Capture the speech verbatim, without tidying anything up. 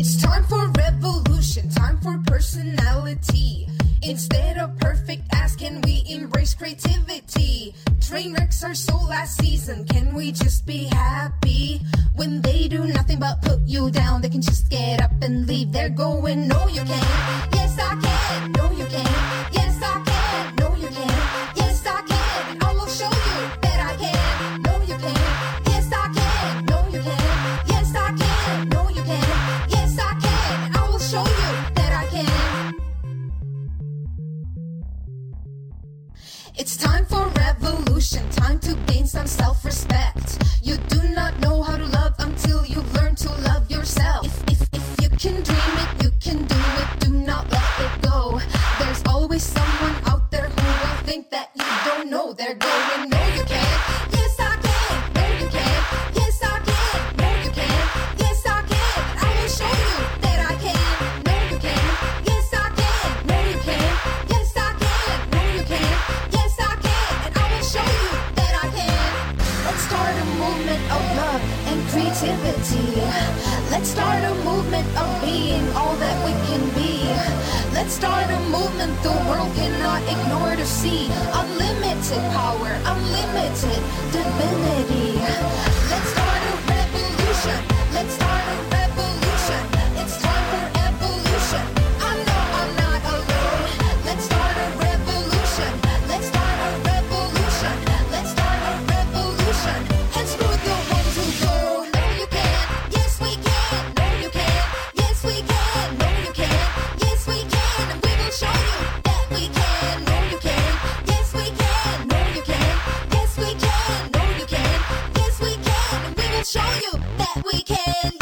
It's time for revolution, time for personality. Instead of perfect acts, can we embrace creativity? Train wrecks are so last season, can we just be happy? When they do nothing but put you down, they can just get up and leave. They're going, no you can't, yes I can, no you can't, yes I can, no you can't, yes I can, I will show you that I can, no you can't, yes I can, no you can't, yes I can, no you can't, yes I can, I will show you that I can. It's time for revolution, time to gain some self-respect. You do not know how to love until you've learned to love yourself. If, if, if you can dream it, you can do it, do not let it go. There's always someone out there who will think that you don't know. They're going, no you can't, yes I can, no you can't, yes I can, no you can't, yes I can, I will show you that I can, no you can't, yes I can, no you can't, yes I can, no you can't, yes I can, and I will show you that I can. Let's start a movement of love and creativity. Let's start a movement of being all that we can be. Let's start a movement the world cannot ignore to see. Unlimited power, unlimited divinity. Let's start a revolution. Let's start a revolution. It's time for evolution. I know I'm not alone. Let's start a revolution. Let's start a revolution. Let's start a revolution. And screw the ones who go. No you can't. Yes we can. No you can't. Yes we can. No you can't. Yes we can. And we will show you that we can. No you can't. Yes we can. No you can't. Yes we can. No you can't. Yes we can. And we will show you that we can.